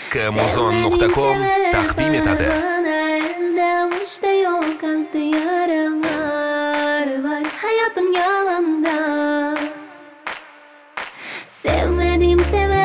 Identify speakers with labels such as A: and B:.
A: Kmuzon.com taqdim etadi.
B: Elde avuçta yok kalpte yaralar var. Hayatım yalanda. Sevmedim deme